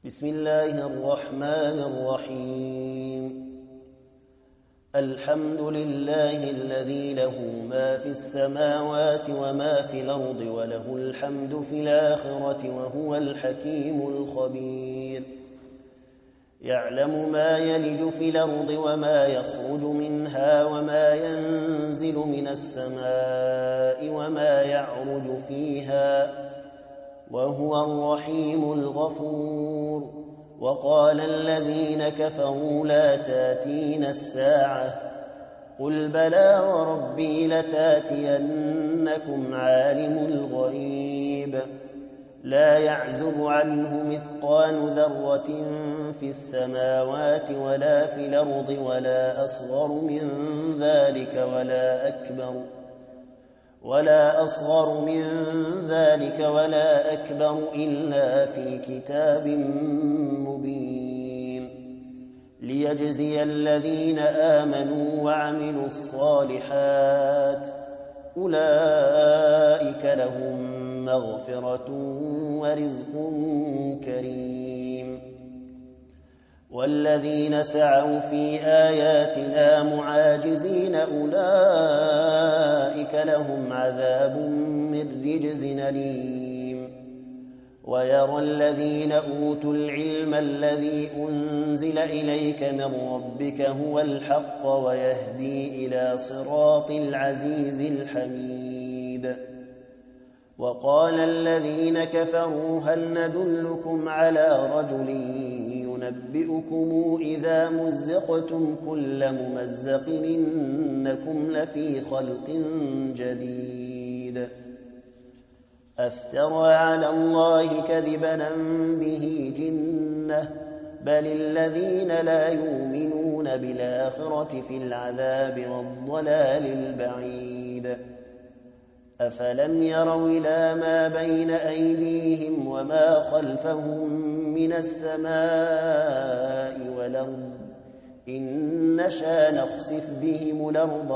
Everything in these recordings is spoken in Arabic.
بسم الله الرحمن الرحيم. الحمد لله الذي له ما في السماوات وما في الأرض وله الحمد في الآخرة وهو الحكيم الخبير. يعلم ما يلج في الأرض وما يخرج منها وما ينزل من السماء وما يعرج فيها وهو الرحيم الغفور. وقال الذين كفروا لا تاتين الساعة قل بلى وربي لتاتينكم عالم الغيب لا يعزب عنه مثقال ذرة في السماوات ولا في الأرض ولا أصغر من ذلك ولا أكبر إلا في كتاب مبين ليجزي الذين آمنوا وعملوا الصالحات أولئك لهم مغفرة ورزق كريم. والذين سعوا في آياتنا معاجزين أولئك لهم عذاب من رجز أليم. ويرى الذين أوتوا العلم الذي أنزل إليك من ربك هو الحق ويهدي إلى صراط العزيز الحميد. وقال الذين كفروا هل ندلكم على رجل ينبئكم إذا مزقتم كل ممزق إنكم لفي خلق جديد أفترى على الله كذبا به جنة بل الذين لا يؤمنون بالآخرة في العذاب والضلال البعيد. أفلم يروا إلى ما بين أيديهم وما خلفهم من السماء والأرض إن نشأ نخسف بهم الأرض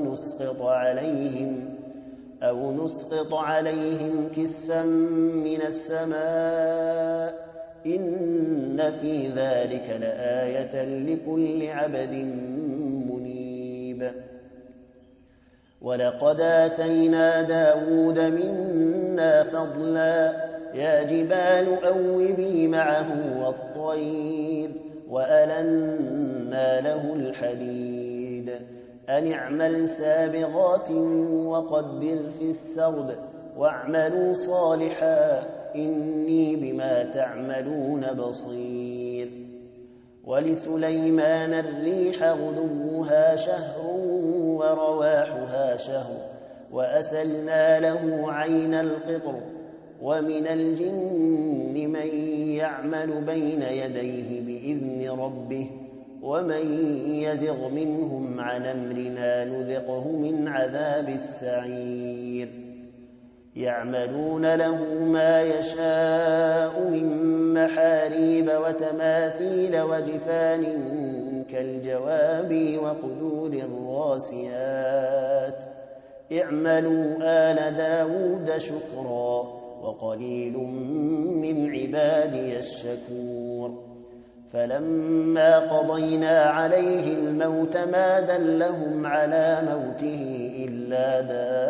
أو نسقط عليهم كسفا من السماء إن في ذلك لآية لكل عبد منيب. ولقد آتينا داود منا فضلا يا جبال أوبي معه والطير وألنا له الحديد أن اعمل سابغات وقدر في السرد واعملوا صالحا إني بما تعملون بصير. ولسليمان الريح غدوها شهر ورواحها شهر وأسلنا له عين القطر ومن الجن من يعمل بين يديه بإذن ربه ومن يزغ منهم عن أمرنا نذقه من عذاب السعير. يعملون له ما يشاء من محاريب وتماثيل وجفان كالجواب وقدور الراسيات اعملوا آل داود شكرا وقليل من عبادي الشكور. فلما قضينا عليه الموت ما دلهم على موته إلا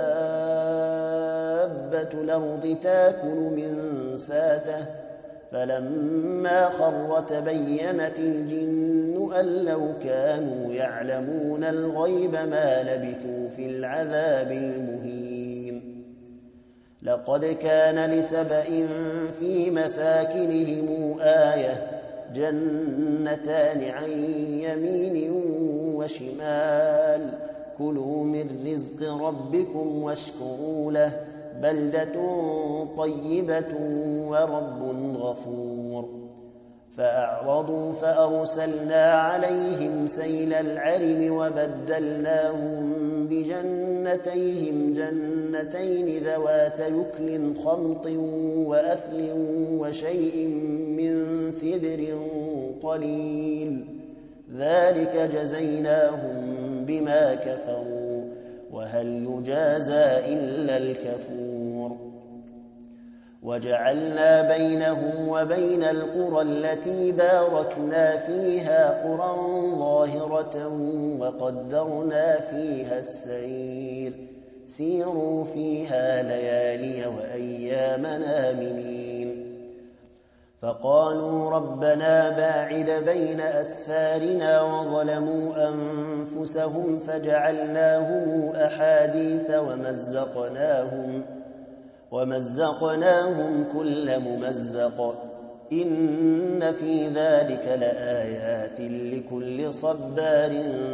دابة الأرض تاكل من ساته فلما خر تبينت الجن أن لو كانوا يعلمون الغيب ما لبثوا في العذاب المهين. لقد كان لسبإ في مساكنهم آية جنتان عن يمين وشمال كلوا من رزق ربكم واشكروا له بلدة طيبة ورب غفور. فأعرضوا فأرسلنا عليهم سيل العرم وبدلناهم بجنتيهم جنتين ذوات يكل خمط وأثل وشيء من سدر قليل ذلك جزيناهم بما كفروا وهل يجازى إلا الكفور. وجعلنا بينهم وبين القرى التي باركنا فيها قرى ظاهرة وقدرنا فيها السير سيروا فيها ليالي وأياما آمنين فقالوا ربنا باعد بين أسفارنا وظلموا أنفسهم فجعلناهم أحاديث ومزقناهم كل ممزق إن في ذلك لآيات لكل صبار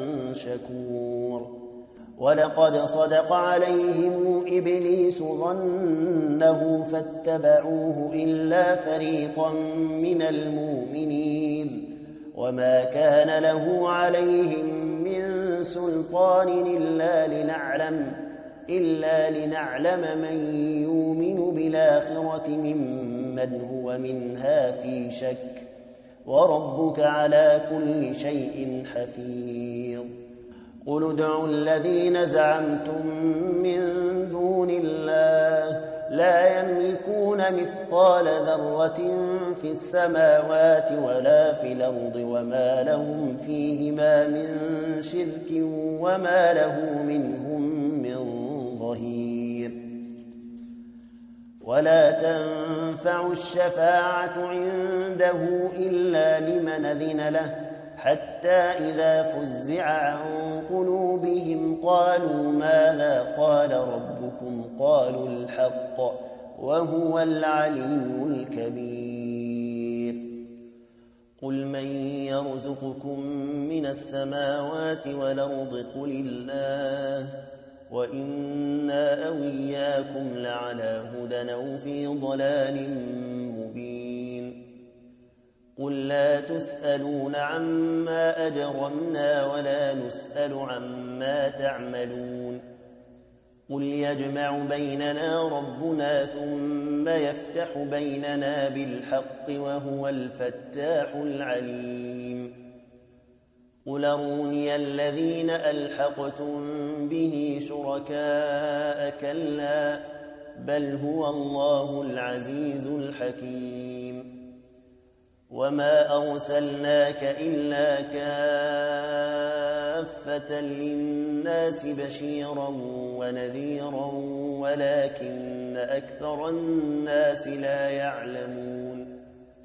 شكور ولقد صدق عليهم إبليس ظنه فاتبعوه إلا فريقا من المؤمنين وما كان له عليهم من سلطان إلا لنعلم من يؤمن بالآخرة ممن هو منها في شك وربك على كل شيء حفيظ قل ادعوا الذين زعمتم من دون الله لا يملكون مثقال ذرة في السماوات ولا في الأرض وما لهم فيهما من شرك وما له منهم من ظهير ولا تنفع الشفاعة عنده إلا لمن أذن له حتى إذا فزع عن قلوبهم قالوا ماذا قال ربكم قالوا الحق وهو العلي الكبير قل من يرزقكم من السماوات والأرض قل الله وإنا أو إياكم لعلى هدى أو في ضلال مبين قل لا تسألون عما أجرمنا ولا نسأل عما تعملون قل يجمع بيننا ربنا ثم يفتح بيننا بالحق وهو الفتاح العليم قل أروني الذين ألحقتم به شركاء كلا بل هو الله العزيز الحكيم وما أرسلناك إلا كافة للناس بشيرا ونذيرا ولكن أكثر الناس لا يعلمون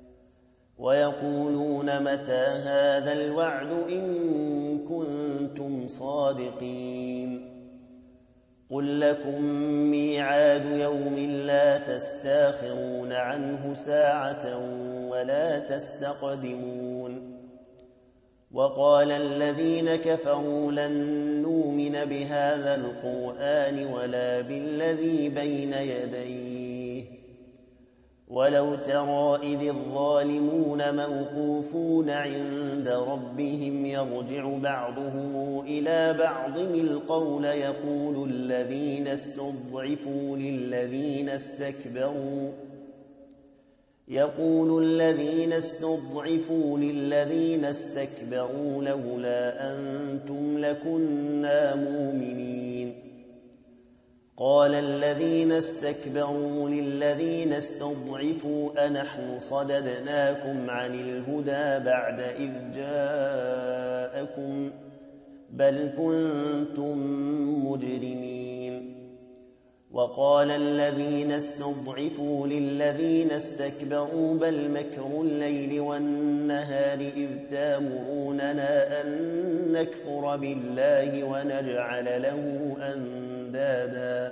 ويقولون متى هذا الوعد إن كنتم صادقين قل لكم ميعاد يوم لا تستاخرون عنه ساعة ولا تستقدمون وقال الذين كفروا لن نؤمن بهذا القرآن ولا بالذي بين يديه ولو ترى إذ الظالمون موقوفون عند ربهم يرجع بعضهم إلى بعض القول يقول الذين استضعفوا للذين استكبروا لولا أنتم لكنا مؤمنين قال الذين استكبروا للذين استضعفوا أنحن صددناكم عن الهدى بعد إذ جاءكم بل كنتم مجرمين وقال الذين استضعفوا للذين استكبروا بل مكر الليل والنهار إذ تامروننا أن نكفر بالله ونجعل له أندادا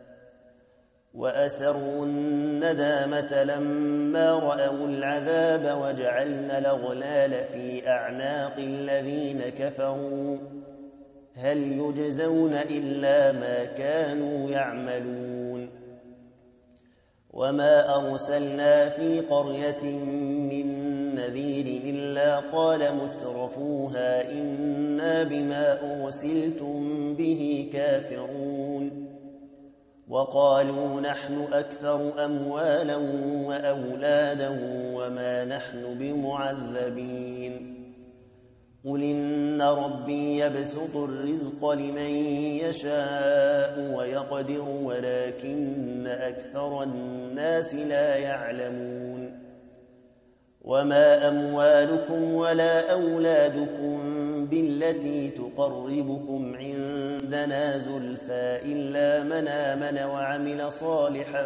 وأسروا الندامة لما رأوا العذاب وجعلنا الأغلال في أعناق الذين كفروا هل يجزون إلا ما كانوا يعملون وما أرسلنا في قرية من نذير إلا قال مترفوها إنا بما أرسلتم به كافرون وقالوا نحن أكثر أموالا وأولادا وما نحن بمعذبين قل إن ربي يبسط الرزق لمن يشاء ويقدر ولكن أكثر الناس لا يعلمون وما أموالكم ولا أولادكم بالتي تقربكم عندنا زلفى إلا من آمن وعمل صالحا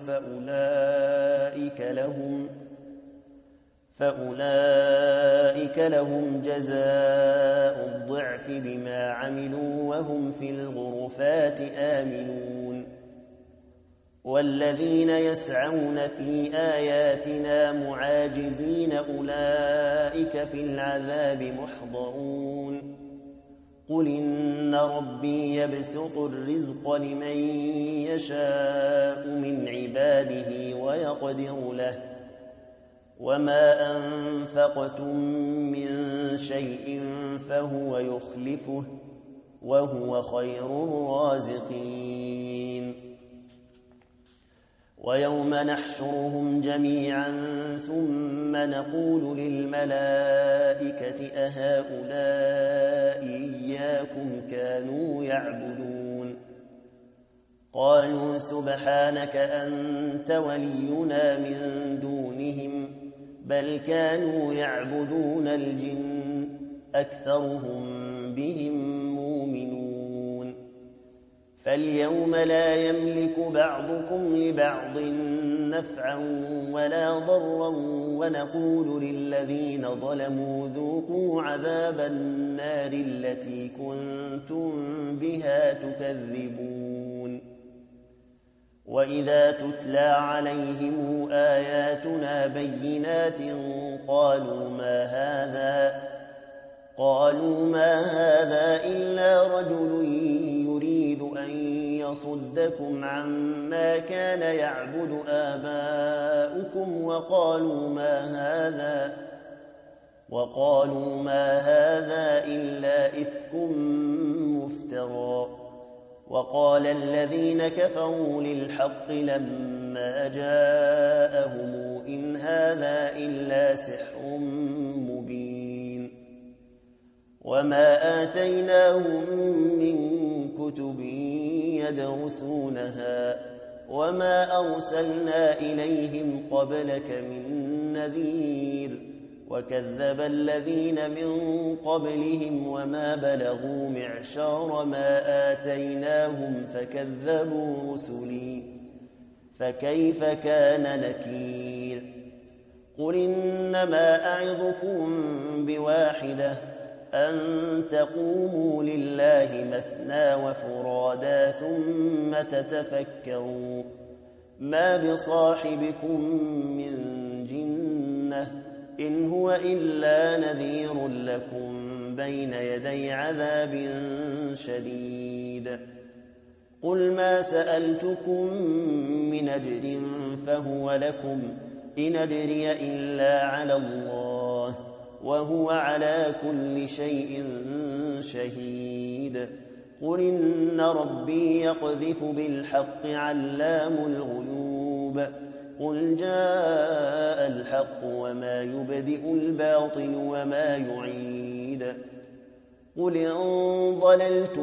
فأولئك لهم جزاء الضعف بما عملوا وهم في الغرفات آمنون والذين يسعون في آياتنا معاجزين أولئك في العذاب محضرون قل إن ربي يبسط الرزق لمن يشاء من عباده ويقدر له وما أنفقتم من شيء فهو يخلفه وهو خير الرازقين ويوم نحشرهم جميعا ثم نقول للملائكة أهؤلاء إياكم كانوا يعبدون قالوا سبحانك أنت ولينا من دونهم بل كانوا يعبدون الجن أكثرهم بهم مؤمنون فاليوم لا يملك بعضكم لبعض نفعا ولا ضرا ونقول للذين ظلموا ذوقوا عذاب النار التي كنتم بها تكذبون وإذا تتلى عليهم آياتنا بينات قالوا ما هذا إلا رجل يريد أن يصدكم عما كان يعبد آباؤكم وقالوا ما هذا إلا إفك مفترى وقال الذين كفروا للحق لما جاءهم إن هذا إلا سحر مبين وما آتيناهم من كتب يدرسونها وما أرسلنا إليهم قبلك من نذير وكذب الذين من قبلهم وما بلغوا معشار ما آتيناهم فكذبوا رسلي فكيف كان نكير قل إنما أعظكم بواحدة أن تقوموا لله مثنى وفرادا ثم تتفكروا ما بصاحبكم من جنة إن هو إلا نذير لكم بين يدي عذاب شديد قل ما سألتكم من أجر فهو لكم إن أجري إلا على الله وهو على كل شيء شهيد قل إن ربي يقذف بالحق علام الغيوب قل جاء الحق وما يبدئ الباطل وما يعيد قل إن ضللت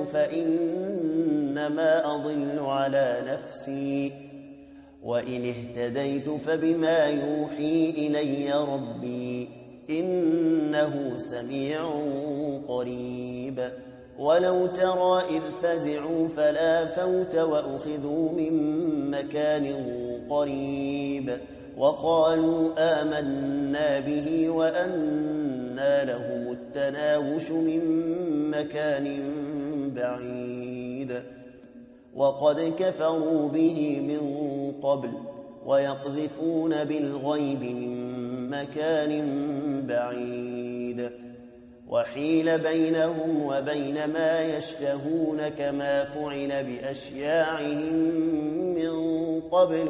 فإنما أضل على نفسي وإن اهتديت فبما يوحي إلي ربي إنه سميع قريب ولو ترى إذ فزعوا فلا فوت وأخذوا من مكان قريب وقالوا آمنا به وأنى لهم التناوش من مكان بعيد وقد كفروا به من قبل ويقذفون بالغيب من مكان بعيد وحيل بينهم وبين ما يشتهون كما فعل بأشياعهم من قبل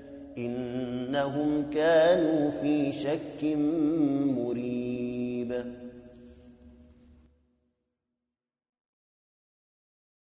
إنهم كانوا في شك مريب